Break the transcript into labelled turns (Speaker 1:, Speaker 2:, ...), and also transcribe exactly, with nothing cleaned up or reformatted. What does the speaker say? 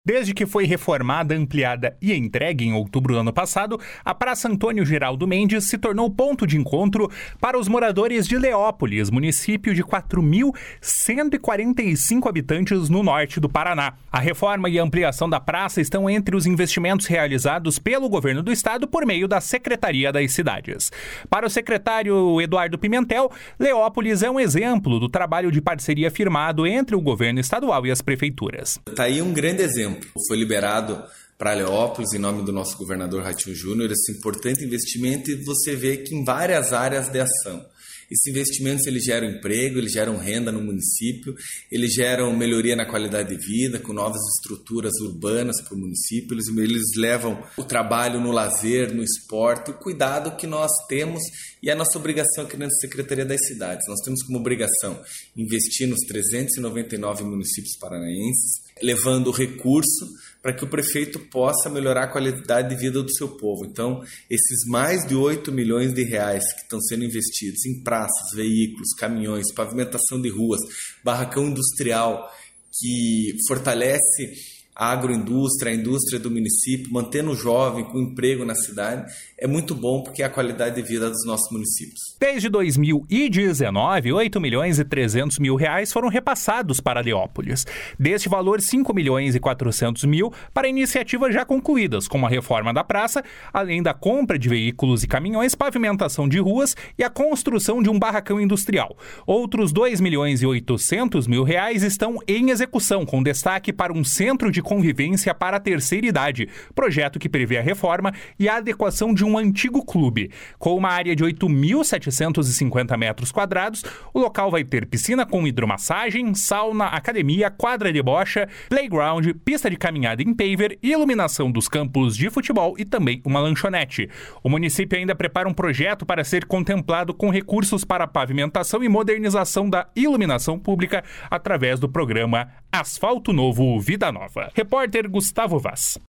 Speaker 1: Desde que foi reformada, ampliada e entregue em outubro do ano passado, a Praça Antônio Geraldo Mendes se tornou ponto de encontro para os moradores de Leópolis, município de quatro mil cento e quarenta e cinco habitantes no norte do Paraná. A reforma e a ampliação da praça estão entre os investimentos realizados pelo governo do estado por meio da Secretaria das Cidades. Para o secretário Eduardo Pimentel, Leópolis é um exemplo do trabalho de parceria firmado entre o governo estadual e as prefeituras.
Speaker 2: Está aí um grande exemplo. Foi liberado para Leópolis, em nome do nosso governador Ratinho Júnior, esse importante investimento, e você vê que em várias áreas de ação. Esses investimentos eles geram emprego, eles geram renda no município, eles geram melhoria na qualidade de vida, com novas estruturas urbanas para o município, eles, eles levam o trabalho no lazer, no esporte, o cuidado que nós temos e a nossa obrigação aqui na Secretaria das Cidades. Nós temos como obrigação investir nos trezentos e noventa e nove municípios paranaenses, levando recurso para que o prefeito possa melhorar a qualidade de vida do seu povo. Então, esses mais de oito milhões de reais que estão sendo investidos em praças, veículos, caminhões, pavimentação de ruas, barracão industrial, que fortalece a agroindústria, a indústria do município, mantendo o jovem com emprego na cidade, é muito bom porque é a qualidade de vida dos nossos municípios.
Speaker 1: Desde dois mil e dezenove, oito milhões e trezentos mil reais foram repassados para Leópolis. Deste valor, cinco milhões e quatrocentos mil para iniciativas já concluídas, como a reforma da praça, além da compra de veículos e caminhões, pavimentação de ruas e a construção de um barracão industrial. Outros dois milhões e oitocentos mil reais estão em execução, com destaque para um centro de convivência para a terceira idade, projeto que prevê a reforma e a adequação de um antigo clube. Com uma área de oito mil setecentos e cinquenta metros quadrados, o local vai ter piscina com hidromassagem, sauna, academia, quadra de bocha, playground, pista de caminhada em paver, iluminação dos campos de futebol e também uma lanchonete. O município ainda prepara um projeto para ser contemplado com recursos para pavimentação e modernização da iluminação pública através do programa Asfalto Novo Vida Nova. Repórter Gustavo Vaz.